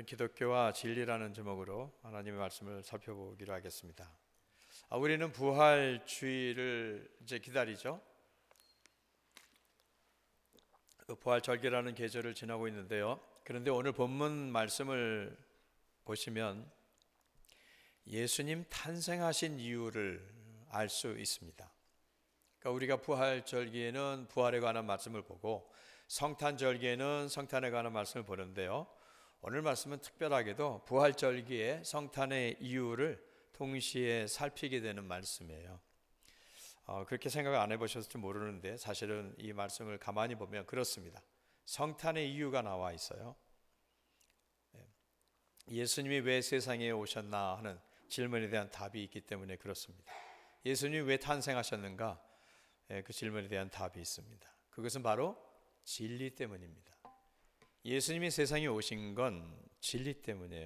오늘은 기독교와 진리라는 제목으로 하나님의 말씀을 살펴보기로 하겠습니다. 우리는 부활주의를 이제 기다리죠. 부활절기라는 계절을 지나고 있는데요. 그런데 오늘 본문 말씀을 보시면 예수님 탄생하신 이유를 알 수 있습니다. 그러니까 우리가 부활절기에는 부활에 관한 말씀을 보고 성탄절기에는 성탄에 관한 말씀을 보는데요. 오늘 말씀은 특별하게도 부활절기에 성탄의 이유를 동시에 살피게 되는 말씀이에요. 그렇게 생각 안 해보셨을지 모르는데 사실은 이 말씀을 가만히 보면 그렇습니다. 성탄의 이유가 나와 있어요. 예수님이 왜 세상에 오셨나 하는 질문에 대한 답이 있기 때문에 그렇습니다. 예수님이 왜 탄생하셨는가? 그 질문에 대한 답이 있습니다. 그것은 바로 진리 때문입니다. 예수님이 세상에 오신 건 진리 때문이에요.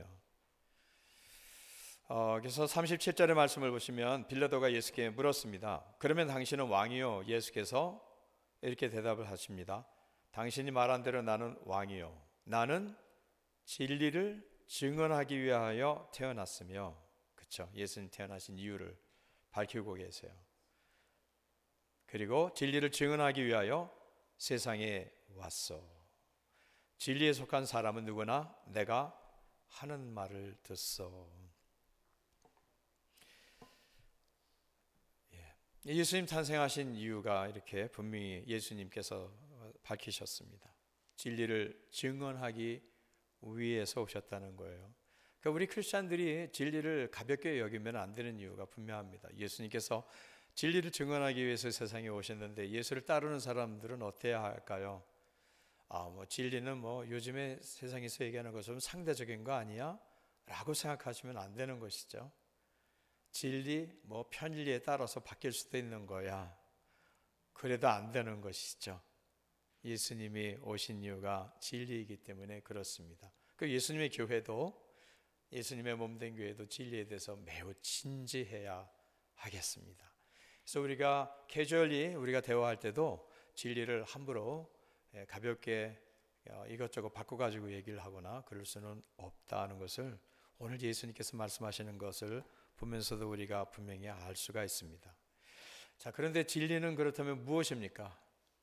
그래서 37절의 말씀을 보시면 빌라도가 예수께 물었습니다. 그러면 당신은 왕이요? 예수께서 이렇게 대답을 하십니다. 당신이 말한 대로 나는 왕이요. 나는 진리를 증언하기 위하여 태어났으며, 그렇죠? 예수님 태어나신 이유를 밝히고 계세요. 그리고 진리를 증언하기 위하여 세상에 왔어. 진리에 속한 사람은 누구나 내가 하는 말을 듣소. 예수님 탄생하신 이유가 이렇게 분명히 예수님께서 밝히셨습니다. 진리를 증언하기 위해서 오셨다는 거예요. 그러니까 우리 크리스찬들이 진리를 가볍게 여기면 안 되는 이유가 분명합니다. 예수님께서 진리를 증언하기 위해서 세상에 오셨는데 예수를 따르는 사람들은 어때야 할까요? 진리는 요즘에 세상에서 얘기하는 것처럼 상대적인 거 아니야? 라고 생각하시면 안 되는 것이죠. 진리, 편리에 따라서 바뀔 수도 있는 거야. 그래도 안 되는 것이죠. 예수님이 오신 이유가 진리이기 때문에 그렇습니다. 그 예수님의 교회도, 예수님의 몸된 교회도 진리에 대해서 매우 진지해야 하겠습니다. 그래서 우리가 캐주얼리 우리가 대화할 때도 진리를 함부로 가볍게 이것저것 바꿔가지고 얘기를 하거나 그럴 수는 없다는 것을 오늘 예수님께서 말씀하시는 것을 보면서도 우리가 분명히 알 수가 있습니다. 자, 그런데 진리는 그렇다면 무엇입니까?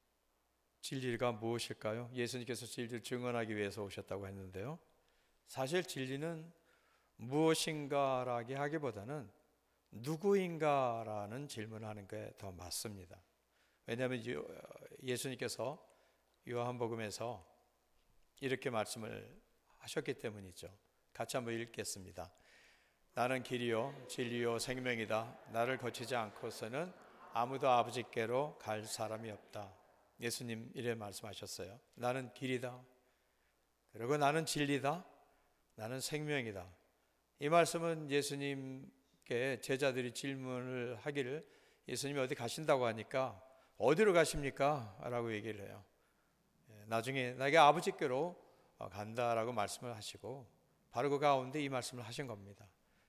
진리가 무엇일까요? 예수님께서 진리를 증언하기 위해서 오셨다고 했는데요. 사실 진리는 무엇인가라기 하기보다는 누구인가라는 질문을 하는 게 더 맞습니다. 왜냐하면 예수님께서 요한복음에서 이렇게 말씀을 하셨기 때문이죠. 같이 한번 읽겠습니다. 나는 길이요 진리요 생명이다. 나를 거치지 않고서는 아무도 아버지께로 갈 사람이 없다. 예수님 이래 말씀하셨어요. 나는 길이다. 그리고 나는 진리다. 나는 생명이다. 이 말씀은 예수님께 제자들이 질문을 하기를 예수님이 어디 가신다고 하니까 어디로 가십니까? 라고 얘기를 해요. 나중에 나에게 아버지께로 간다라고 말씀을 하시고 바로 그 가운데 이 말씀을 하신 겁니다.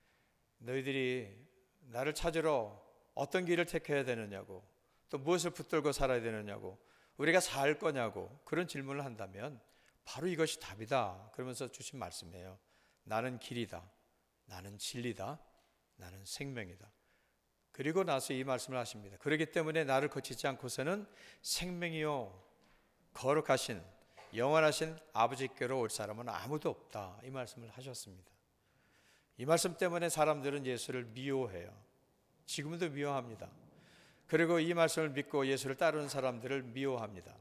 너희들이 나를 찾으러 어떤 길을 택해야 되느냐고, 또 무엇을 붙들고 살아야 되느냐고, 우리가 살 거냐고 그런 질문을 한다면 바로 이것이 답이다. 그러면서 주신 말씀이에요. 나는 길이다. 나는 진리다. 나는 생명이다. 그리고 나서 이 말씀을 하십니다. 그렇기 때문에 나를 거치지 않고서는 생명이요 거룩하신 영원하신 아버지께로 올 사람은 아무도 없다. 이 말씀을 하셨습니다. 이 말씀 때문에 사람들은 예수를 미워해요. 지금도 미워합니다. 그리고 이 말씀을 믿고 예수를 따르는 사람들을 미워합니다.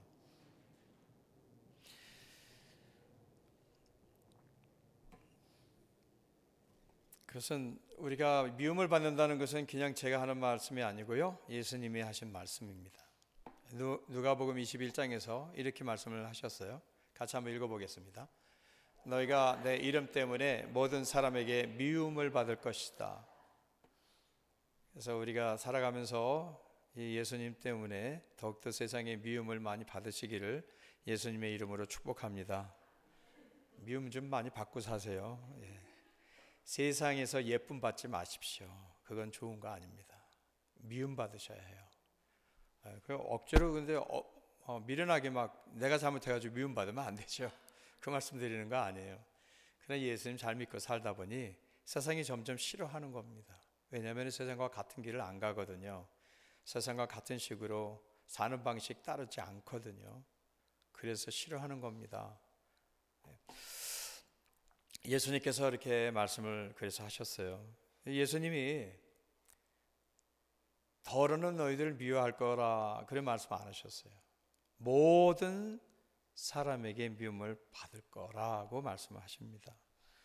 그것은 우리가 미움을 받는다는 것은 그냥 제가 하는 말씀이 아니고요. 예수님이 하신 말씀입니다. 누가복음 21장에서 이렇게 말씀을 하셨어요. 같이 한번 읽어보겠습니다. 너희가 내 이름 때문에 모든 사람에게 미움을 받을 것이다. 그래서 우리가 살아가면서 이 예수님 때문에 더욱더 세상에 미움을 많이 받으시기를 예수님의 이름으로 축복합니다. 미움 좀 많이 받고 사세요. 세상에서 예쁨 받지 마십시오. 그건 좋은 거 아닙니다. 미움 받으셔야 해요. 억지로 근데 미련하게 막 내가 잘못해가지고 미움 받으면 안 되죠. 그 말씀 드리는 거 아니에요. 그러나 예수님 잘 믿고 살다 보니 세상이 점점 싫어하는 겁니다. 왜냐하면 세상과 같은 길을 안 가거든요. 세상과 같은 식으로 사는 방식 따르지 않거든요. 그래서 싫어하는 겁니다. 예수님께서 이렇게 말씀을 그래서 하셨어요. 예수님이 더러는 너희들 미워할 거라 그런 말씀 안 하셨어요. 모든 사람에게 미움을 받을 거라고 말씀하십니다.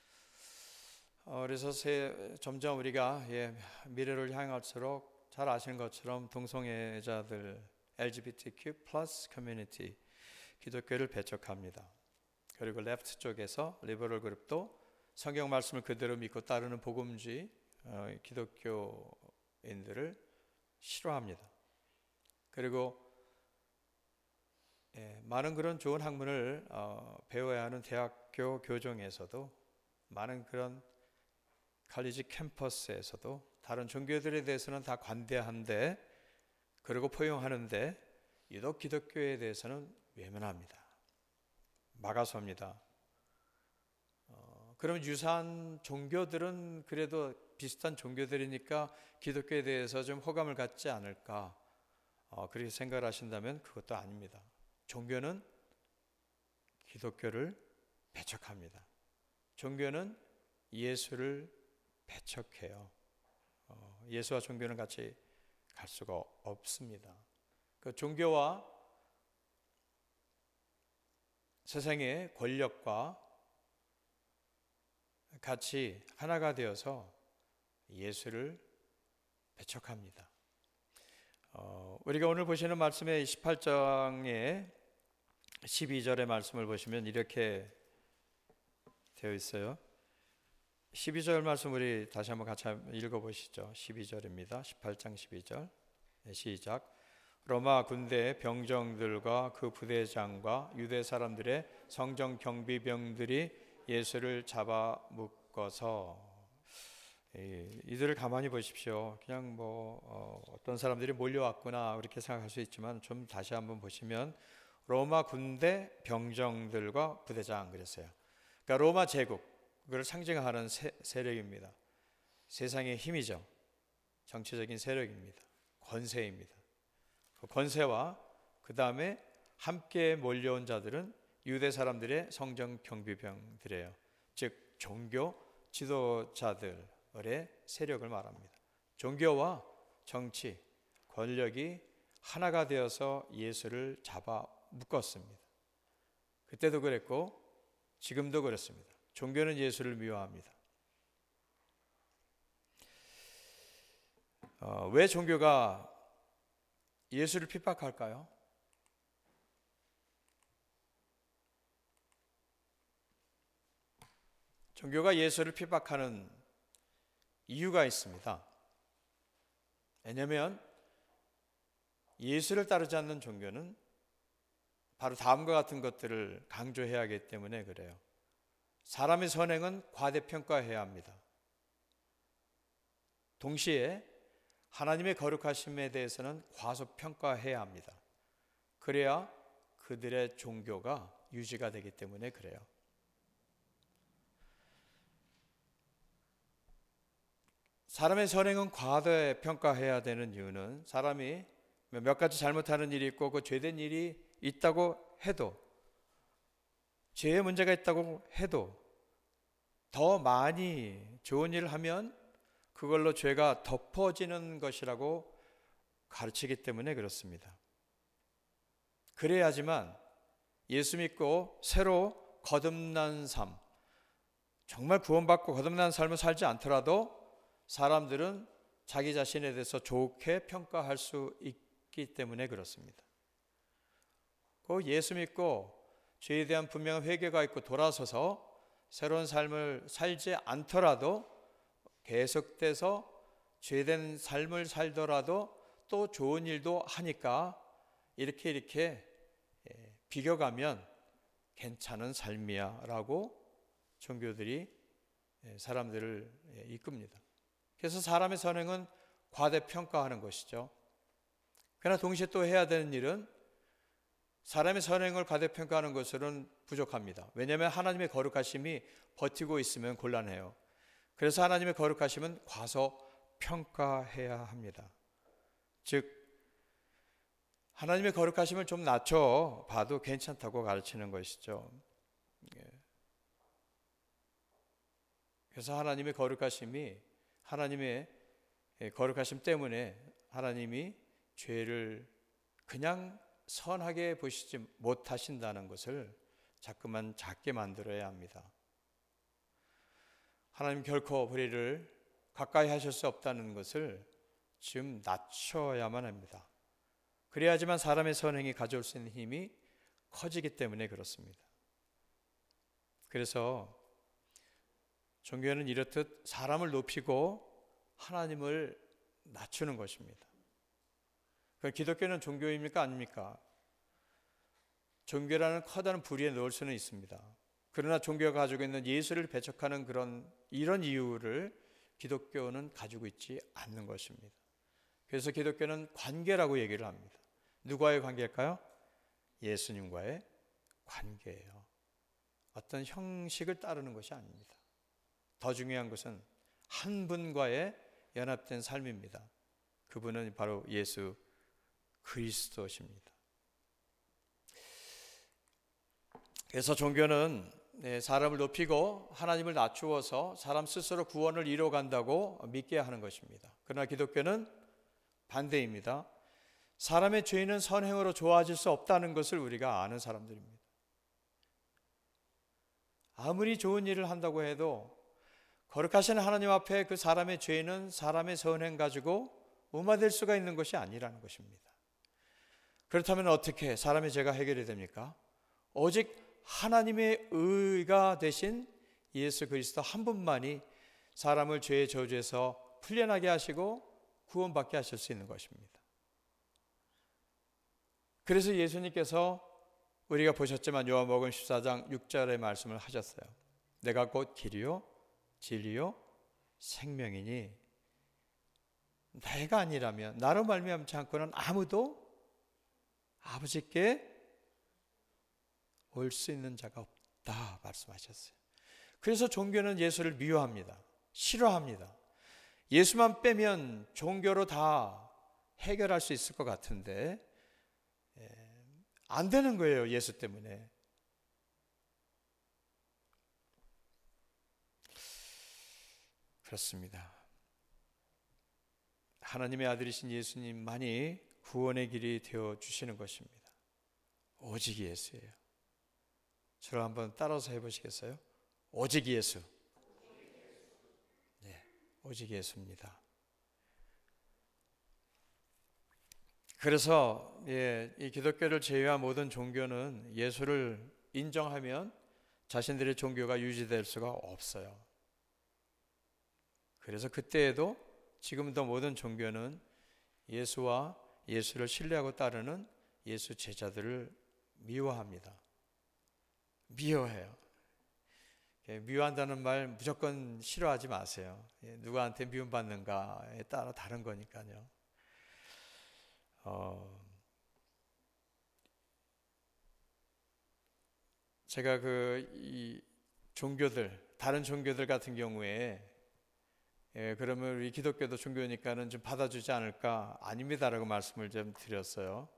그래서 점점 우리가 미래를 향할수록 잘 아시는 것처럼 동성애자들 LGBTQ 플러스 커뮤니티 기독교를 배척합니다. 그리고 레프트 쪽에서 리버럴 그룹도 성경 말씀을 그대로 믿고 따르는 복음주의 기독교인들을 싫어합니다. 그리고 많은 그런 좋은 학문을 배워야 하는 대학교 교정에서도 많은 그런 칼리지 캠퍼스에서도 다른 종교들에 대해서는 다 관대한데 그리고 포용하는데 유독 기독교에 대해서는 외면합니다. 막아섭니다. 그럼 유사한 종교들은 그래도 비슷한 종교들이니까 기독교에 대해서 좀 호감을 갖지 않을까 그렇게 생각을 하신다면 그것도 아닙니다. 종교는 기독교를 배척합니다. 종교는 예수를 배척해요. 예수와 종교는 같이 갈 수가 없습니다. 그 종교와 세상의 권력과 같이 하나가 되어서 예수를 배척합니다. 우리가 오늘 보시는 말씀의 18장의 12절의 말씀을 보시면 이렇게 되어 있어요. 12절 말씀 우리 다시 한번 같이 읽어보시죠. 12절입니다. 18장 12절 시작. 로마 군대 병정들과 그 부대장과 유대 사람들의 성전 경비병들이 예수를 잡아 묶어서 이들을 가만히 보십시오. 그냥 어떤 사람들이 몰려왔구나 그렇게 생각할 수 있지만 좀 다시 한번 보시면 로마 군대 병정들과 부대장 그랬어요. 그러니까 로마 제국을 상징하는 세력입니다. 세상의 힘이죠. 정치적인 세력입니다. 권세입니다. 그 권세와 그 다음에 함께 몰려온 자들은 유대 사람들의 성전 경비병들이에요. 즉 종교 지도자들의 세력을 말합니다. 종교와 정치, 권력이 하나가 되어서 예수를 잡아 묶었습니다. 그때도 그랬고 지금도 그렇습니다. 종교는 예수를 미워합니다. 왜 종교가 예수를 핍박할까요? 종교가 예수를 핍박하는 이유가 있습니다. 왜냐하면 예수를 따르지 않는 종교는 바로 다음과 같은 것들을 강조해야 하기 때문에 그래요. 사람의 선행은 과대평가해야 합니다. 동시에 하나님의 거룩하심에 대해서는 과소평가해야 합니다. 그래야 그들의 종교가 유지가 되기 때문에 그래요. 사람의 선행은 과대평가해야 되는 이유는 사람이 몇 가지 잘못하는 일이 있고 그 죄된 일이 있다고 해도 죄의 문제가 있다고 해도 더 많이 좋은 일을 하면 그걸로 죄가 덮어지는 것이라고 가르치기 때문에 그렇습니다. 그래야지만 예수 믿고 새로 거듭난 삶, 정말 구원받고 거듭난 삶을 살지 않더라도 사람들은 자기 자신에 대해서 좋게 평가할 수 있기 때문에 그렇습니다. 그 예수 믿고 죄에 대한 분명한 회개가 있고 돌아서서 새로운 삶을 살지 않더라도 계속돼서 죄된 삶을 살더라도 또 좋은 일도 하니까 이렇게 비교가면 괜찮은 삶이야 라고 종교들이 사람들을 이끕니다. 그래서 사람의 선행은 과대평가하는 것이죠. 그러나 동시에 또 해야 되는 일은 사람의 선행을 과대평가하는 것으로는 부족합니다. 왜냐하면 하나님의 거룩하심이 버티고 있으면 곤란해요. 그래서 하나님의 거룩하심은 과소평가해야 합니다. 즉 하나님의 거룩하심을 좀 낮춰 봐도 괜찮다고 가르치는 것이죠. 그래서 하나님의 거룩하심 때문에 하나님이 죄를 그냥 선하게 보시지 못하신다는 것을 자꾸만 작게 만들어야 합니다. 하나님 결코 우리를 가까이 하실 수 없다는 것을 지금 낮춰야만 합니다. 그래야지만 사람의 선행이 가져올 수 있는 힘이 커지기 때문에 그렇습니다. 그래서 종교는 이렇듯 사람을 높이고 하나님을 낮추는 것입니다. 기독교는 종교입니까? 아닙니까? 종교라는 커다란 부리에 넣을 수는 있습니다. 그러나 종교가 가지고 있는 예수를 배척하는 이런 이유를 기독교는 가지고 있지 않는 것입니다. 그래서 기독교는 관계라고 얘기를 합니다. 누구와의 관계일까요? 예수님과의 관계예요. 어떤 형식을 따르는 것이 아닙니다. 더 중요한 것은 한 분과의 연합된 삶입니다. 그분은 바로 예수 그리스도십니다. 그래서 종교는 사람을 높이고 하나님을 낮추어서 사람 스스로 구원을 이루어간다고 믿게 하는 것입니다. 그러나 기독교는 반대입니다. 사람의 죄는 선행으로 좋아질 수 없다는 것을 우리가 아는 사람들입니다. 아무리 좋은 일을 한다고 해도 거룩하신 하나님 앞에 그 사람의 죄는 사람의 선행 가지고 무마될 수가 있는 것이 아니라는 것입니다. 그렇다면 어떻게 사람의 죄가 해결이 됩니까? 오직 하나님의 의가 되신 예수 그리스도 한 분만이 사람을 죄의 저주에서 풀려나게 하시고 구원받게 하실 수 있는 것입니다. 그래서 예수님께서 우리가 보셨지만 요한복음 14장 6절의 말씀을 하셨어요. 내가 곧 길이요 진리요 생명이니 내가 아니라면 나로 말미암지 않고는 아무도 아버지께 올 수 있는 자가 없다 말씀하셨어요. 그래서 종교는 예수를 미워합니다. 싫어합니다. 예수만 빼면 종교로 다 해결할 수 있을 것 같은데 안 되는 거예요. 예수 때문에. 그렇습니다. 하나님의 아들이신 예수님만이 구원의 길이 되어주시는 것입니다. 오직 예수예요. 저를 한번 따라서 해보시겠어요? 오직 예수. 네, 오직 예수입니다. 그래서 이 기독교를 제외한 모든 종교는 예수를 인정하면 자신들의 종교가 유지될 수가 없어요. 그래서 그때에도 지금도 모든 종교는 예수와 예수를 신뢰하고 따르는 예수 제자들을 미워합니다. 미워해요. 미워한다는 말 무조건 싫어하지 마세요. 누구한테 미움받는가에 따라 다른 거니까요. 제가 이 종교들, 다른 종교들 같은 경우에 그러면 우리 기독교도 종교니까는 좀 받아주지 않을까? 아닙니다라고 말씀을 좀 드렸어요.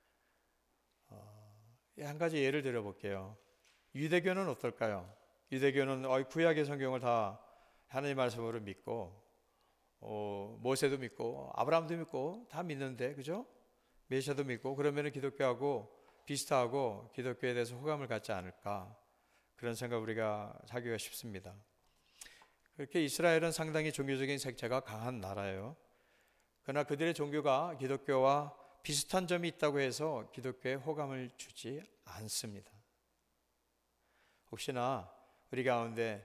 한 가지 예를 들어볼게요. 유대교는 어떨까요? 유대교는 구약의 성경을 다 하나님 말씀으로 믿고 모세도 믿고 아브라함도 믿고 다 믿는데, 그죠? 메시아도 믿고 그러면 기독교하고 비슷하고 기독교에 대해서 호감을 갖지 않을까, 그런 생각 우리가 하기가 쉽습니다. 그렇게 이스라엘은 상당히 종교적인 색채가 강한 나라예요. 그러나 그들의 종교가 기독교와 비슷한 점이 있다고 해서 기독교에 호감을 주지 않습니다. 혹시나 우리 가운데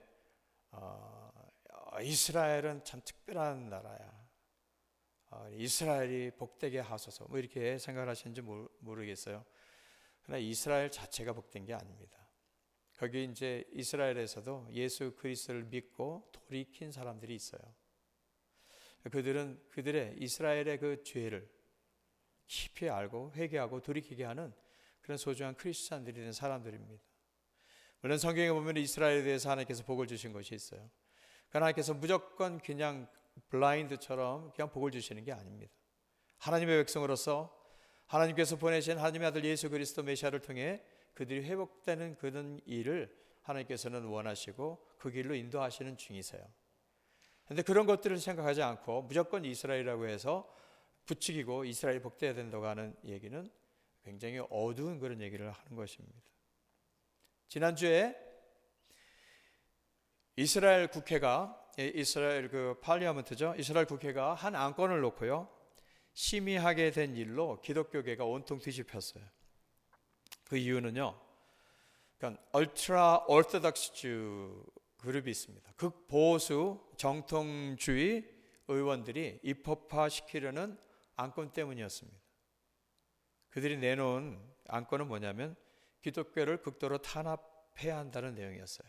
이스라엘은 참 특별한 나라야, 이스라엘이 복되게 하소서, 뭐 이렇게 생각을 하시는지 모르겠어요. 그러나 이스라엘 자체가 복된 게 아닙니다. 거기 이제 이스라엘에서도 예수 그리스도를 믿고 돌이킨 사람들이 있어요. 그들은 그들의 이스라엘의 그 죄를 깊이 알고 회개하고 돌이키게 하는 그런 소중한 크리스찬들이 된 사람들입니다. 물론 성경에 보면 이스라엘에 대해서 하나님께서 복을 주신 것이 있어요. 하나님께서 무조건 그냥 블라인드처럼 그냥 복을 주시는 게 아닙니다. 하나님의 백성으로서 하나님께서 보내신 하나님의 아들 예수 그리스도 메시아를 통해 그들이 회복되는 그런 일을 하나님께서는 원하시고 그 길로 인도하시는 중이세요. 그런데 그런 것들을 생각하지 않고 무조건 이스라엘이라고 해서 부추기고 이스라엘이 복되어야 된다고 하는 얘기는 굉장히 어두운 그런 얘기를 하는 것입니다. 지난주에 이스라엘 국회가 이스라엘 파리아멘트죠. 이스라엘 국회가 한 안건을 놓고요. 심의하게 된 일로 기독교계가 온통 뒤집혔어요. 그 이유는요. 그러니까 얼트라 오르토독스주 그룹이 있습니다. 극보수 정통주의 의원들이 입법화시키려는 안건 때문이었습니다. 그들이 내놓은 안건은 뭐냐면 기독교를 극도로 탄압해야 한다는 내용이었어요.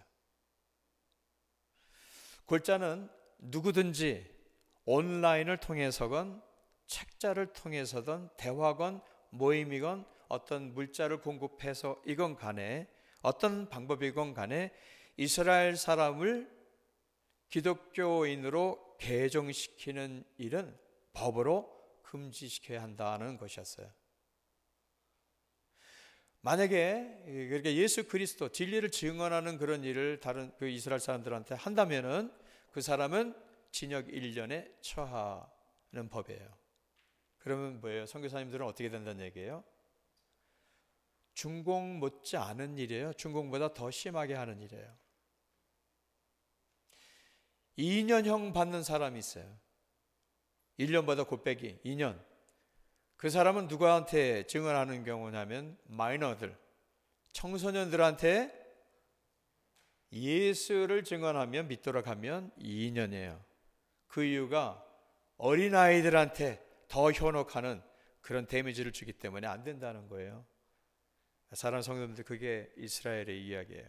골자는 누구든지 온라인을 통해서건 책자를 통해서든 대화건 모임이건 어떤 물자를 공급해서 이건 간에 어떤 방법이건 간에 이스라엘 사람을 기독교인으로 개종시키는 일은 법으로 금지시켜야 한다는 것이었어요. 만약에 그러니까 예수 그리스도 진리를 증언하는 그런 일을 다른 그 이스라엘 사람들한테 한다면은 그 사람은 징역 1년에 처하는 법이에요. 그러면 뭐예요? 선교사님들은 어떻게 된다는 얘기예요? 중공 못지 않은 일이에요. 중공보다 더 심하게 하는 일이에요. 2년형 받는 사람이 있어요. 1년보다 곱빼기 2년. 그 사람은 누구한테 증언하는 경우냐면 마이너들, 청소년들한테 예수를 증언하면 믿도록 하면 2년이에요. 그 이유가 어린아이들한테 더 현혹하는 그런 데미지를 주기 때문에 안 된다는 거예요. 사랑하는 성도님들, 그게 이스라엘의 이야기예요.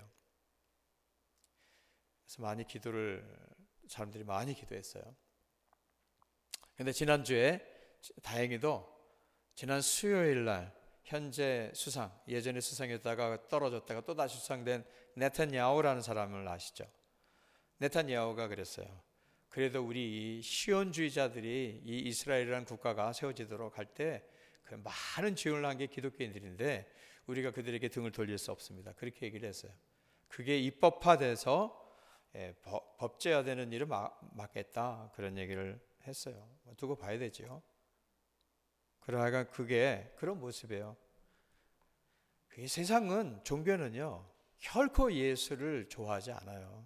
그래서 사람들이 많이 기도했어요. 그런데 지난주에 다행히도 지난 수요일 날 현재 수상, 예전에 수상했다가 떨어졌다가 또 다시 수상된 네탄야후라는 사람을 아시죠? 네탄야후가 그랬어요. 그래도 우리 이 시온주의자들이 이 이스라엘이라는 국가가 세워지도록 할 때 그 많은 지원을 한 게 기독교인들인데 우리가 그들에게 등을 돌릴 수 없습니다. 그렇게 얘기를 했어요. 그게 입법화돼서 법제화되는 일을 막겠다 그런 얘기를 했어요. 두고 봐야 되죠. 그러니까 그게 그런 모습이에요. 그게 세상은 종교는요 결코 예수를 좋아하지 않아요.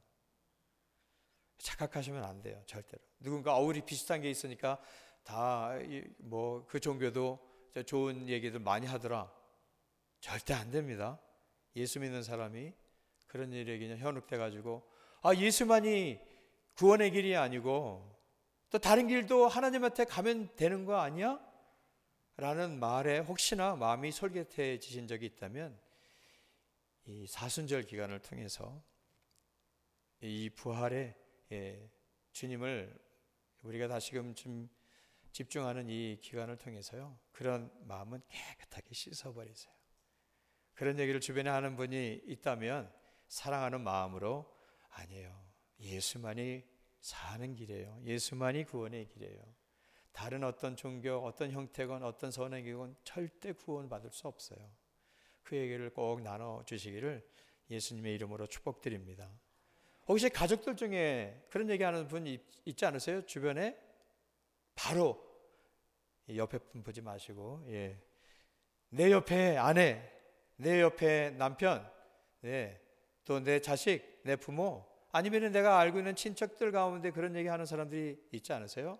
착각하시면 안 돼요. 절대로. 누군가 우리 비슷한 게 있으니까 다 뭐 그 종교도 좋은 얘기들 많이 하더라. 절대 안 됩니다. 예수 믿는 사람이 그런 일에 그냥 현혹돼 가지고 예수만이 구원의 길이 아니고 또 다른 길도 하나님한테 가면 되는 거 아니야? 라는 말에 혹시나 마음이 솔깃해지신 적이 있다면 이 사순절 기간을 통해서 이 부활의 주님을 우리가 다시금 좀 집중하는 이 기간을 통해서요 그런 마음은 깨끗하게 씻어버리세요. 그런 얘기를 주변에 하는 분이 있다면 사랑하는 마음으로 아니에요. 예수만이 사는 길이에요. 예수만이 구원의 길이에요. 다른 어떤 종교, 어떤 형태건 어떤 선행이건 절대 구원받을 수 없어요. 그 얘기를 꼭 나눠주시기를 예수님의 이름으로 축복드립니다. 혹시 가족들 중에 그런 얘기하는 분 있지 않으세요? 주변에? 바로 옆에 분 보지 마시고 내 옆에 아내, 내 옆에 남편, 또 내 자식, 내 부모 아니면 내가 알고 있는 친척들 가운데 그런 얘기하는 사람들이 있지 않으세요?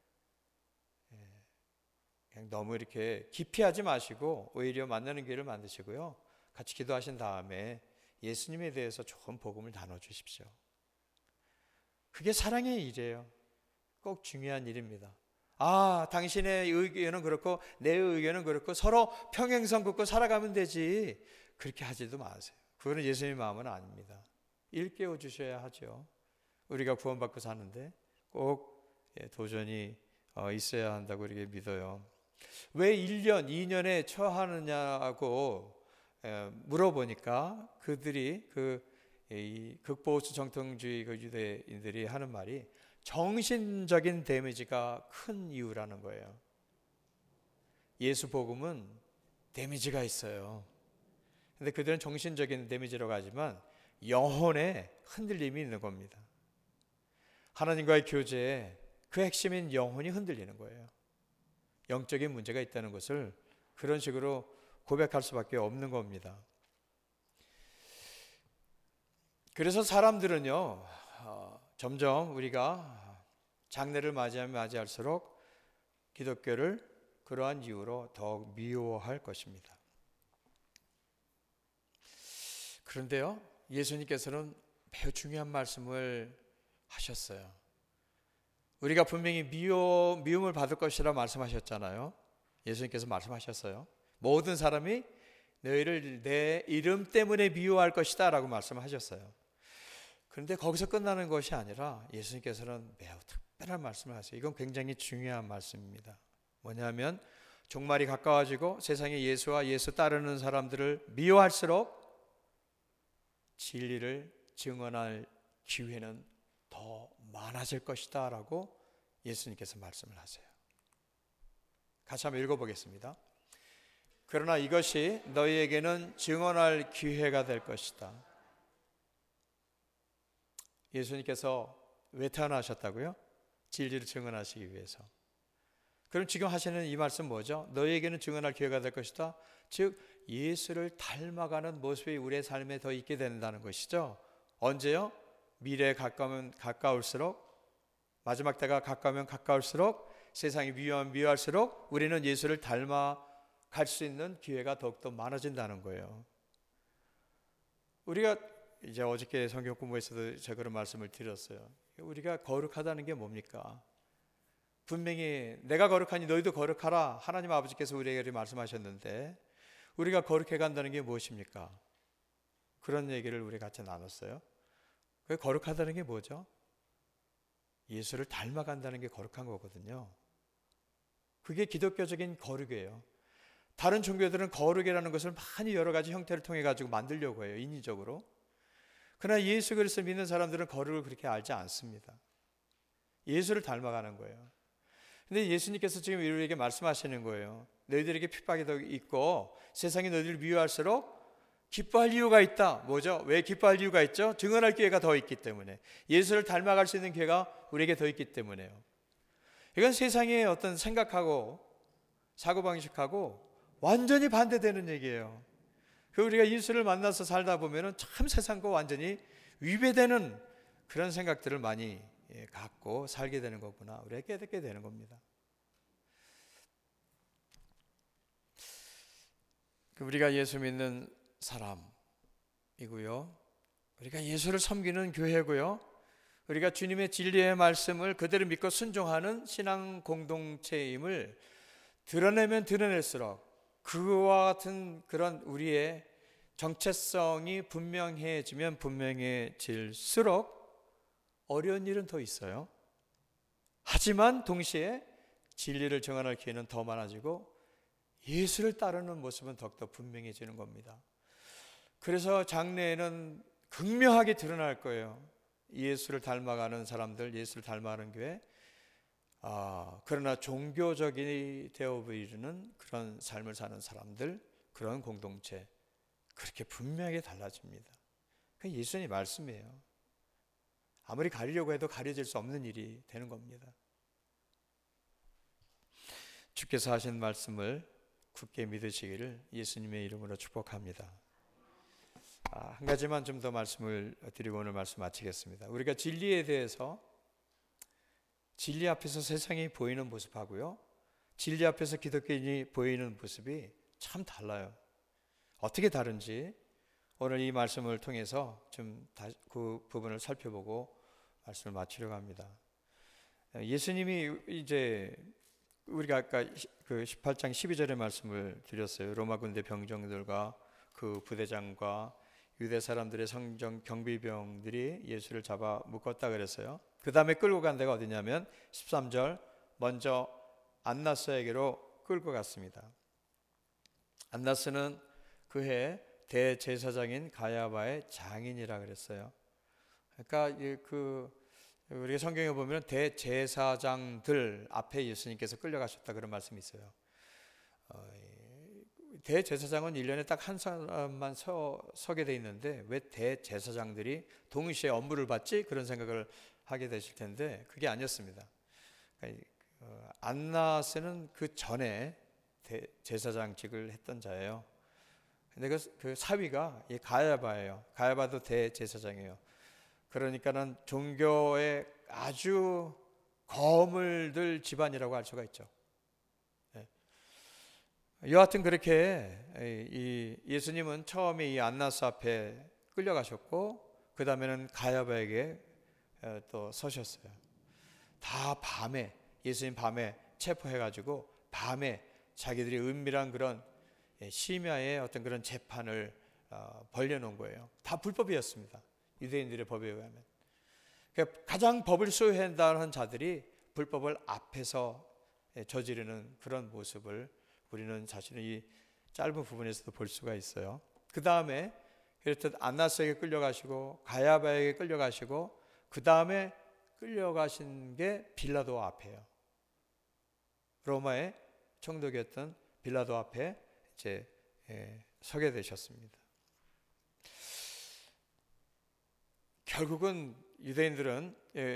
그냥 너무 이렇게 기피하지 마시고 오히려 만나는 기회를 만드시고요. 같이 기도하신 다음에 예수님에 대해서 좋은 복음을 나눠주십시오. 그게 사랑의 일이에요. 꼭 중요한 일입니다. 당신의 의견은 그렇고 내 의견은 그렇고 서로 평행선 긋고 살아가면 되지. 그렇게 하지도 마세요. 그거는 예수님의 마음은 아닙니다. 일깨워 주셔야 하죠. 우리가 구원받고 사는데 꼭 도전이 있어야 한다고 이렇게 믿어요. 왜 1년, 2년에 처하느냐고 물어보니까 그들이 이 극보수 정통주의 유대인들이 하는 말이 정신적인 데미지가 큰 이유라는 거예요. 예수 복음은 데미지가 있어요. 근데 그들은 정신적인 데미지라고 하지만 영혼에 흔들림이 있는 겁니다. 하나님과의 교제에 그 핵심인 영혼이 흔들리는 거예요. 영적인 문제가 있다는 것을 그런 식으로 고백할 수밖에 없는 겁니다. 그래서 사람들은요, 점점 우리가 장래를 맞이하면 맞이할수록 기독교를 그러한 이유로 더욱 미워할 것입니다. 그런데요, 예수님께서는 매우 중요한 말씀을 하셨어요. 우리가 분명히 미움을 받을 것이라 말씀하셨잖아요. 예수님께서 말씀하셨어요. 모든 사람이 너희를 내 이름 때문에 미워할 것이다 라고 말씀하셨어요. 그런데 거기서 끝나는 것이 아니라 예수님께서는 매우 특별한 말씀을 하세요. 이건 굉장히 중요한 말씀입니다. 뭐냐면 종말이 가까워지고 세상에 예수와 예수 따르는 사람들을 미워할수록 진리를 증언할 기회는 더 많아질 것이다 라고 예수님께서 말씀을 하세요. 같이 한번 읽어보겠습니다. 그러나 이것이 너희에게는 증언할 기회가 될 것이다. 예수님께서 왜 태어나셨다고요? 진리를 증언하시기 위해서. 그럼 지금 하시는 이 말씀 뭐죠? 너희에게는 증언할 기회가 될 것이다. 즉 예수를 닮아가는 모습이 우리의 삶에 더 있게 된다는 것이죠. 언제요? 미래에 가까우면 가까울수록, 마지막 때가 가까우면 가까울수록, 세상이 미워하면 미워할수록 우리는 예수를 닮아갈 수 있는 기회가 더욱더 많아진다는 거예요. 우리가 이제 어저께 성경 공부에서도 제가 그런 말씀을 드렸어요. 우리가 거룩하다는 게 뭡니까? 분명히 내가 거룩하니 너희도 거룩하라 하나님 아버지께서 우리에게 말씀하셨는데 우리가 거룩해 간다는 게 무엇입니까? 그런 얘기를 우리 같이 나눴어요. 그 거룩하다는 게 뭐죠? 예수를 닮아간다는 게 거룩한 거거든요. 그게 기독교적인 거룩이에요. 다른 종교들은 거룩이라는 것을 많이 여러 가지 형태를 통해 가지고 만들려고 해요. 인위적으로. 그러나 예수 그리스도를 믿는 사람들은 거룩을 그렇게 알지 않습니다. 예수를 닮아가는 거예요. 근데 예수님께서 지금 우리에게 말씀하시는 거예요. 너희들에게 핍박이 더 있고 세상이 너희들을 미워할수록 기뻐할 이유가 있다. 뭐죠? 왜 기뻐할 이유가 있죠? 증언할 기회가 더 있기 때문에. 예수를 닮아갈 수 있는 기회가 우리에게 더 있기 때문에요. 이건 세상의 어떤 생각하고 사고방식하고 완전히 반대되는 얘기예요. 우리가 예수를 만나서 살다 보면 참 세상과 완전히 위배되는 그런 생각들을 많이 갖고 살게 되는 거구나. 우리가 깨닫게 되는 겁니다. 우리가 예수 믿는 사람이고요. 우리가 예수를 섬기는 교회고요. 우리가 주님의 진리의 말씀을 그대로 믿고 순종하는 신앙 공동체임을 드러내면 드러낼수록 그와 같은 그런 우리의 정체성이 분명해지면 분명해질수록 어려운 일은 더 있어요. 하지만 동시에 진리를 증언할 기회는 더 많아지고 예수를 따르는 모습은 더욱더 분명해지는 겁니다. 그래서 장래에는 극명하게 드러날 거예요. 예수를 닮아가는 사람들, 예수를 닮아가는 교회. 그러나 종교적이 되어버리는 그런 삶을 사는 사람들, 그런 공동체, 그렇게 분명하게 달라집니다. 그게 예수님의 말씀이에요. 아무리 가리려고 해도 가려질 수 없는 일이 되는 겁니다. 주께서 하신 말씀을 굳게 믿으시기를 예수님의 이름으로 축복합니다. 한 가지만 좀 더 말씀을 드리고 오늘 말씀 마치겠습니다. 우리가 진리에 대해서 진리 앞에서 세상이 보이는 모습하고요, 진리 앞에서 기독교인이 보이는 모습이 참 달라요. 어떻게 다른지 오늘 이 말씀을 통해서 좀 그 부분을 살펴보고 말씀을 마치려고 합니다. 예수님이 이제 우리가 아까 그 18장 12절의 말씀을 드렸어요. 로마 군대 병정들과 그 부대장과 유대 사람들의 성전 경비병들이 예수를 잡아 묶었다 그랬어요. 그 다음에 끌고 간 데가 어디냐면 13절 먼저 안나스에게로 끌고 갔습니다. 안나스는 그해 대제사장인 가야바의 장인이라 그랬어요. 그러니까 우리가 성경에 보면 대제사장들 앞에 예수님께서 끌려가셨다 그런 말씀이 있어요. 대제사장은 1년에 딱 한 사람만 서게 돼 있는데 왜 대제사장들이 동시에 업무를 받지? 그런 생각을 하게 되실 텐데 그게 아니었습니다. 그러니까 안나스는 그 전에 제사장직을 했던 자예요. 근데 그 사위가 이 가야바예요. 가야바도 대제사장이에요. 그러니까는 종교의 아주 검을 들 집안이라고 할 수가 있죠. 여하튼 그렇게 이 예수님은 처음에 이 안나스 앞에 끌려가셨고 그 다음에는 가야바에게 또 서셨어요. 다 밤에 예수님 밤에 체포해가지고 밤에 자기들이 은밀한 그런 심야의 어떤 그런 재판을 벌려놓은 거예요. 다 불법이었습니다. 유대인들의 법에 의하면. 그러니까 가장 법을 소유한다는 자들이 불법을 앞에서 저지르는 그런 모습을 우리는 자신의 이 짧은 부분에서도 볼 수가 있어요. 그 다음에 그렇듯 안나스에게 끌려가시고 가야바에게 끌려가시고 그 다음에 끌려가신 게 빌라도 앞에요. 로마의 총독이었던 빌라도 앞에 이제 서게 되셨습니다. 결국은 유대인들은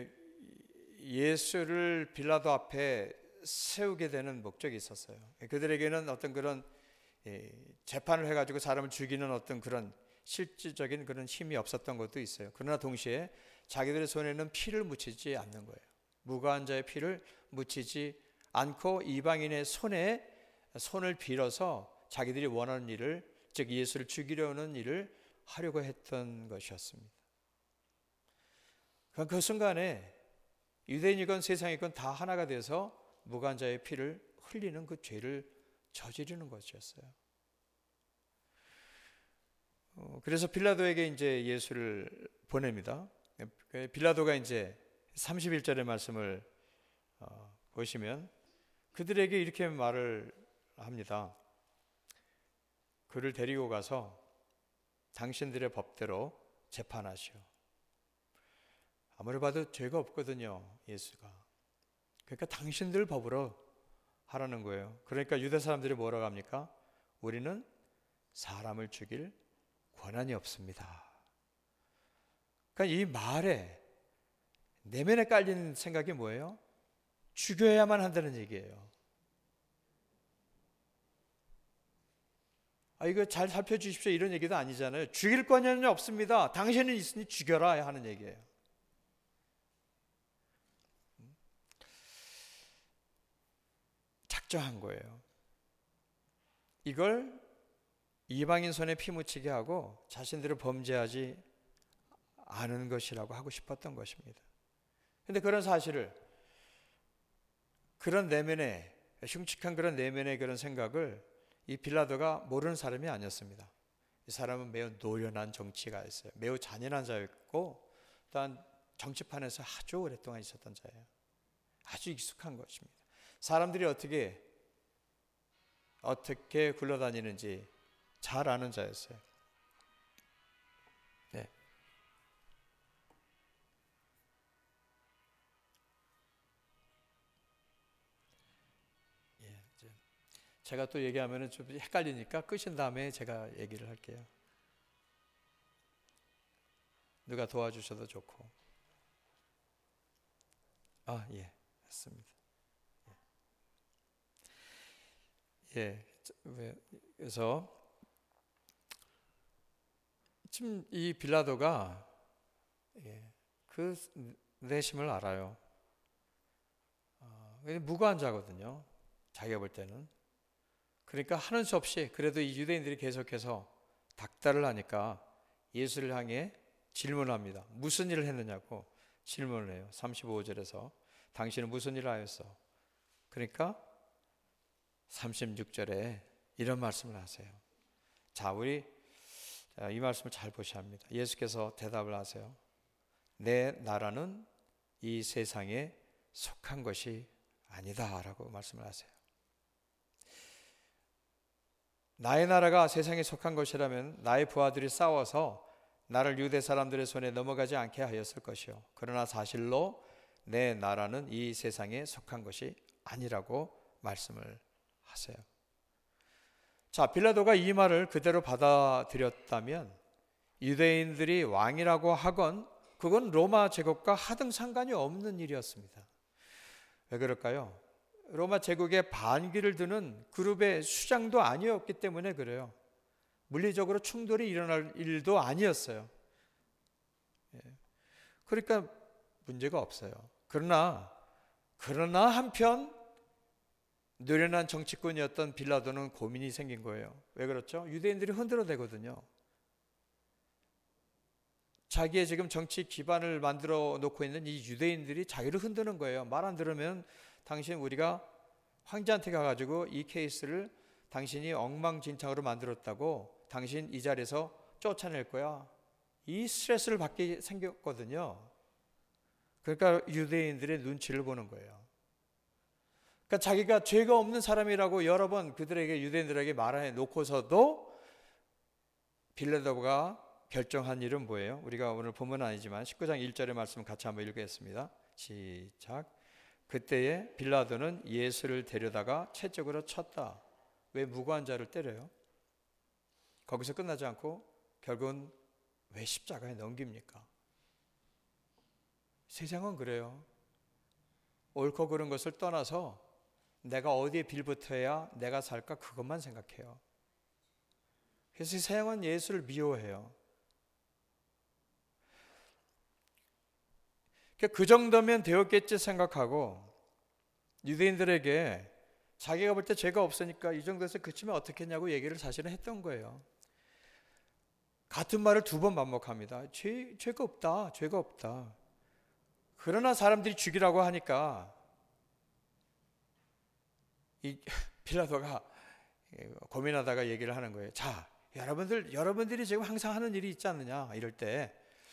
예수를 빌라도 앞에 세우게 되는 목적이 있었어요. 그들에게는 어떤 그런 재판을 해가지고 사람을 죽이는 어떤 그런 실질적인 그런 힘이 없었던 것도 있어요. 그러나 동시에 자기들의 손에는 피를 묻히지 않는 거예요. 무고한 자의 피를 묻히지 않고 이방인의 손에 손을 빌어서 자기들이 원하는 일을, 즉 예수를 죽이려는 일을 하려고 했던 것이었습니다. 그 순간에 유대인이건 세상이건 다 하나가 돼서 무고한 자의 피를 흘리는 그 죄를 저지르는 것이었어요. 그래서 빌라도에게 이제 예수를 보냅니다. 빌라도가 이제 31절의 말씀을 보시면 그들에게 이렇게 말을 합니다. 그를 데리고 가서 당신들의 법대로 재판하시오. 아무리 봐도 죄가 없거든요, 예수가. 그러니까 당신들 법으로 하라는 거예요. 그러니까 유대 사람들이 뭐라고 합니까? 우리는 사람을 죽일 권한이 없습니다. 그러니까 이 말에 내면에 깔린 생각이 뭐예요? 죽여야만 한다는 얘기예요. 이거 잘 살펴주십시오 이런 얘기도 아니잖아요. 죽일 권한이 없습니다. 당신은 있으니 죽여라 하는 얘기예요. 작정한 거예요. 이걸 이방인 손에 피 묻히게 하고 자신들을 범죄하지 않은 것이라고 하고 싶었던 것입니다. 그런데 그런 사실을, 그런 내면의 흉측한 그런 내면의 그런 생각을 이 빌라도가 모르는 사람이 아니었습니다. 이 사람은 매우 노련한 정치가였어요. 매우 잔인한 자였고 또한 정치판에서 아주 오랫동안 있었던 자예요. 아주 익숙한 것입니다. 사람들이 어떻게 굴러다니는지 잘 아는 자였어요. 네. 제가 또 얘기하면 좀 헷갈리니까 끄신 다음에 제가 얘기를 할게요. 누가 도와주셔도 좋고. 예, 맞습니다. 그래서 지금 이 빌라도가 그 내심을 알아요. 무고한 자거든요. 자기가 볼 때는. 그러니까 하는 수 없이 그래도 이 유대인들이 계속해서 닥달을 하니까 예수를 향해 질문을 합니다. 무슨 일을 했느냐고 질문을 해요. 35절에서 당신은 무슨 일을 하였어? 그러니까 36절에 이런 말씀을 하세요. 자, 우리 이 말씀을 잘 보셔야 합니다. 예수께서 대답을 하세요. 내 나라는 이 세상에 속한 것이 아니다 라고 말씀을 하세요. 나의 나라가 세상에 속한 것이라면 나의 부하들이 싸워서 나를 유대 사람들의 손에 넘어가지 않게 하였을 것이요. 그러나 사실로 내 나라는 이 세상에 속한 것이 아니라고 말씀을 하세요. 자, 빌라도가 이 말을 그대로 받아들였다면 유대인들이 왕이라고 하건 그건 로마 제국과 하등 상관이 없는 일이었습니다. 왜 그럴까요? 로마 제국의 반기를 드는 그룹의 수장도 아니었기 때문에 그래요. 물리적으로 충돌이 일어날 일도 아니었어요. 그러니까 문제가 없어요. 그러나 한편 노련한 정치꾼이었던 빌라도는 고민이 생긴 거예요. 왜 그렇죠? 유대인들이 흔들어대거든요. 자기의 지금 정치 기반을 만들어 놓고 있는 이 유대인들이 자기를 흔드는 거예요. 말 안 들으면 당신 우리가 황제한테 가가지고 이 케이스를 당신이 엉망진창으로 만들었다고 당신 이 자리에서 쫓아낼 거야. 이 스트레스를 받게 생겼거든요. 그러니까 유대인들의 눈치를 보는 거예요. 그러니까 자기가 죄가 없는 사람이라고 여러 번 그들에게 유대인들에게 말해 놓고서도 빌라도가 결정한 일은 뭐예요? 우리가 오늘 본문은 아니지만 19장 1절의 말씀 같이 한번 읽겠습니다. 시작. 그때에 빌라도는 예수를 데려다가 채찍으로 쳤다. 왜 무고한 자를 때려요? 거기서 끝나지 않고 결국은 왜 십자가에 넘깁니까? 세상은 그래요. 옳고 그른 것을 떠나서 내가 어디에 빌붙어야 내가 살까 그것만 생각해요. 그래서 세상은 예수를 미워해요. 그 정도면 되었겠지 생각하고 유대인들에게 자기가 볼 때 죄가 없으니까 이 정도에서 그치면 어떻겠냐고 얘기를 사실은 했던 거예요. 같은 말을 두 번 반복합니다. 죄가 없다. 죄가 없다. 그러나 사람들이 죽이라고 하니까 이 빌라도가 고민하다가 얘기를 하는 거예요. 자, 여러분들이 지금 항상 하는 일이 있지 않느냐 이럴 때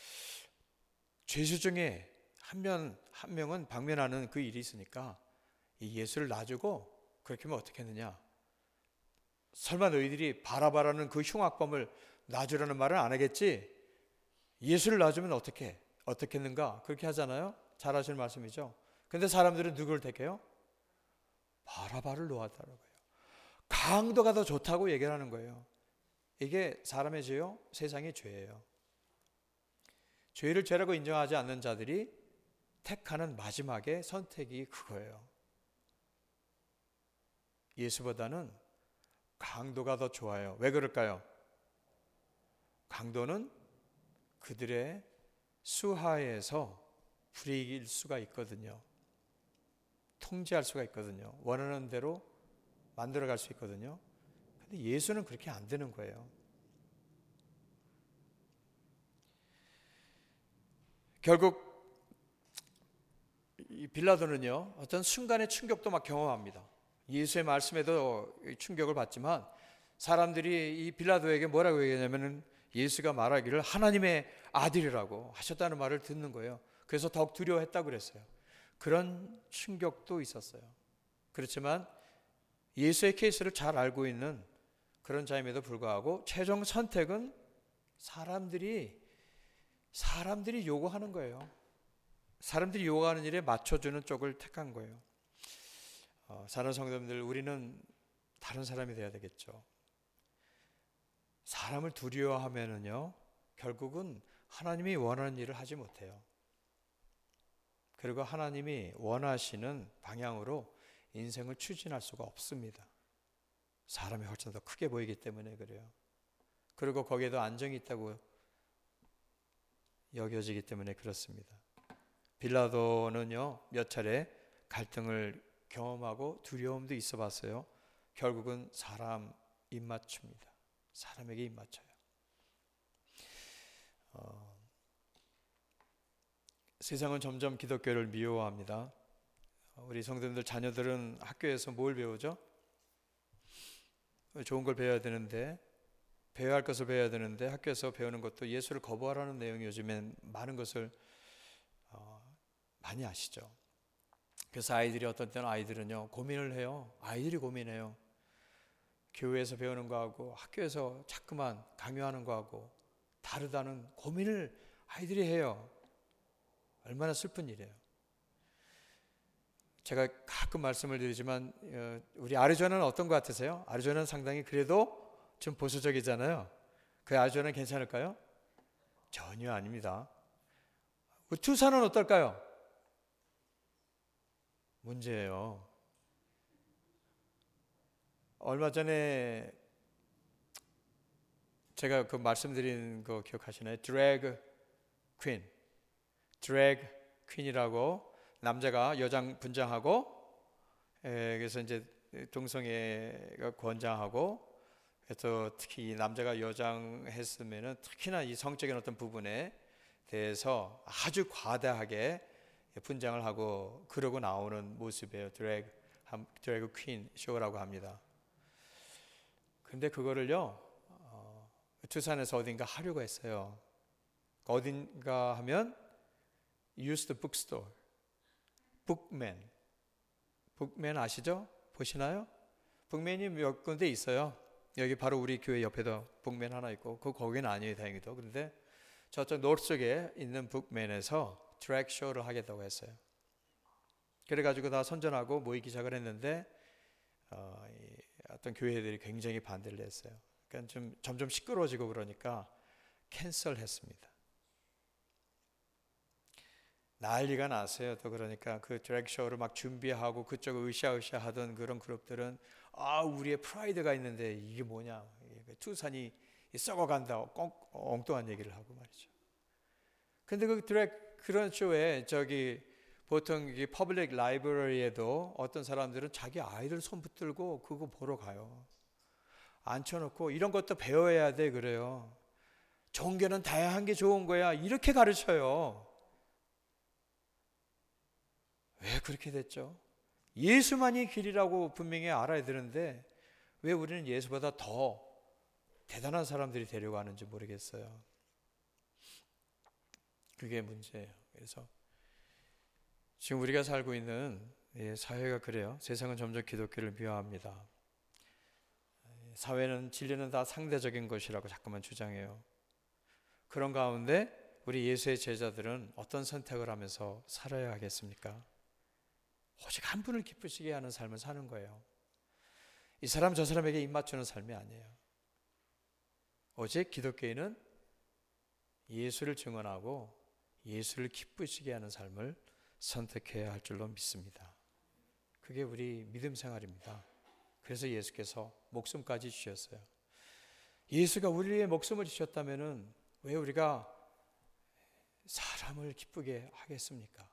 죄수 중에 한 명은 방면하는 그 일이 있으니까 이 예수를 놔주고 그렇게 하면 어떻겠느냐? 설마 너희들이 바라바라는 그 흉악범을 놔주라는 말은 안 하겠지? 예수를 놔주면 어떻겠는가? 그렇게 하잖아요. 잘 하시는 말씀이죠. 근데 사람들은 누구를 택해요? 바라바를 놓았다는 거예요. 강도가 더 좋다고 얘기를 하는 거예요. 이게 사람의 죄요? 세상의 죄예요. 죄를 죄라고 인정하지 않는 자들이 택하는 마지막의 선택이 그거예요. 예수보다는 강도가 더 좋아요. 왜 그럴까요? 강도는 그들의 수하에서 불이길 수가 있거든요. 통제할 수가 있거든요. 원하는 대로 만들어갈 수 있거든요. 근데 예수는 그렇게 안 되는 거예요. 결국 이 빌라도는요, 어떤 순간의 충격도 막 경험합니다. 예수의 말씀에도 충격을 받지만 사람들이 이 빌라도에게 뭐라고 얘기하냐면은 예수가 말하기를 하나님의 아들이라고 하셨다는 말을 듣는 거예요. 그래서 더욱 두려워했다고 그랬어요. 그런 충격도 있었어요. 그렇지만 예수의 케이스를 잘 알고 있는 그런 자임에도 불구하고 최종 선택은 사람들이 요구하는 거예요. 사람들이 요구하는 일에 맞춰주는 쪽을 택한 거예요. 사랑하는 성도님들, 우리는 다른 사람이 돼야 되겠죠. 사람을 두려워하면은요, 결국은 하나님이 원하는 일을 하지 못해요. 그리고 하나님이 원하시는 방향으로 인생을 추진할 수가 없습니다. 사람이 훨씬 더 크게 보이기 때문에 그래요. 그리고 거기에도 안정이 있다고 여겨지기 때문에 그렇습니다. 빌라도는요, 몇 차례 갈등을 경험하고 두려움도 있어 봤어요. 결국은 사람 입맞춥니다. 사람에게 입맞춰요. 세상은 점점 기독교를 미워합니다. 우리 성도님들 자녀들은 학교에서 뭘 배우죠? 좋은 걸 배워야 되는데, 배워야 할 것을 배워야 되는데 학교에서 배우는 것도 예수를 거부하라는 내용이 요즘엔 많은 것을 많이 아시죠? 그래서 어떤 때는 아이들은요, 고민을 해요. 아이들이 고민해요. 교회에서 배우는 거하고 학교에서 자꾸만 강요하는 거하고 다르다는 고민을 아이들이 해요. 얼마나 슬픈 일이에요. 제가 가끔 말씀을 드리지만 우리 아리조나는 어떤 것 같으세요? 아리조나는 상당히 그래도 좀 보수적이잖아요. 그 아리조나는 괜찮을까요? 전혀 아닙니다. 투사는 어떨까요? 문제예요. 얼마 전에 제가 그 말씀드린 거 기억하시나요? 드래그 퀸이라고 남자가 여장 분장하고 그래서 이제 동성애가 권장하고 그래서 특히 이 남자가 여장했으면은 특히나 이 성적인 어떤 부분에 대해서 아주 과다하게 분장을 하고 그러고 나오는 모습이에요. 드래그 퀸 쇼라고 합니다. 근데 그거를요 두산에서 어딘가 하려고 했어요. 어딘가 하면 used bookstore, 북맨 아시죠? 보시나요? 북맨이 몇 군데 있어요. 여기 바로 우리 교회 옆에도 북맨 하나 있고 거기는 아니에요, 다행히도. 그런데 저쪽 노스 쪽에 있는 북맨에서 드래그 쇼를 하겠다고 했어요. 그래가지고 다 선전하고 모이기 시작을 했는데 어떤 교회들이 굉장히 반대를 했어요. 그러니까 좀 점점 시끄러워지고 그러니까 캔슬했습니다. 난리가 났어요. 또 그러니까 그 드래그 쇼를 막 준비하고 그쪽을 으쌰으쌰 하던 그런 그룹들은 우리의 프라이드가 있는데 이게 뭐냐, 투산이 썩어간다, 엉뚱한 얘기를 하고 말이죠. 근데 그런 쇼에 보통 이 퍼블릭 라이브러리에도 어떤 사람들은 자기 아이들 손 붙들고 그거 보러 가요. 앉혀놓고 이런 것도 배워야 돼 그래요. 종교는 다양한 게 좋은 거야 이렇게 가르쳐요. 왜 그렇게 됐죠? 예수만이 길이라고 분명히 알아야 되는데 왜 우리는 예수보다 더 대단한 사람들이 되려고 하는지 모르겠어요. 그게 문제예요. 그래서 지금 우리가 살고 있는 사회가 그래요. 세상은 점점 기독교를 미워합니다. 사회는 진리는 다 상대적인 것이라고 자꾸만 주장해요. 그런 가운데 우리 예수의 제자들은 어떤 선택을 하면서 살아야 하겠습니까? 오직 한 분을 기쁘시게 하는 삶을 사는 거예요. 이 사람 저 사람에게 입 맞추는 삶이 아니에요. 오직 기독교인은 예수를 증언하고 예수를 기쁘시게 하는 삶을 선택해야 할 줄로 믿습니다. 그게 우리 믿음 생활입니다. 그래서 예수께서 목숨까지 주셨어요. 예수가 우리의 목숨을 주셨다면은 왜 우리가 사람을 기쁘게 하겠습니까?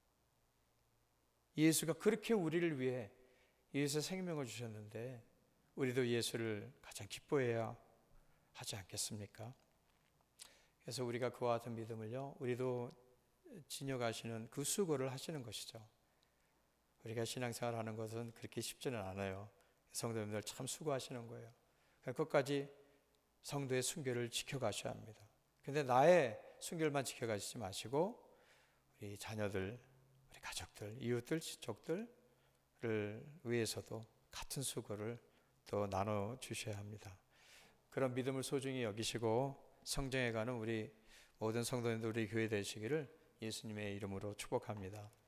예수가 그렇게 우리를 위해 예수의 생명을 주셨는데 우리도 예수를 가장 기뻐해야 하지 않겠습니까? 그래서 우리가 그와 같은 믿음을요, 우리도 지녀가시는 그 수고를 하시는 것이죠. 우리가 신앙생활 하는 것은 그렇게 쉽지는 않아요. 성도님들 참 수고하시는 거예요. 끝까지 성도의 순결을 지켜가셔야 합니다. 근데 나의 순결만 지켜가시지 마시고 우리 자녀들, 우리 가족들, 이웃들, 친족들을 위해서도 같은 수고를 또 나눠주셔야 합니다. 그런 믿음을 소중히 여기시고 성장해가는 우리 모든 성도님들, 우리 교회 되시기를 예수님의 이름으로 축복합니다.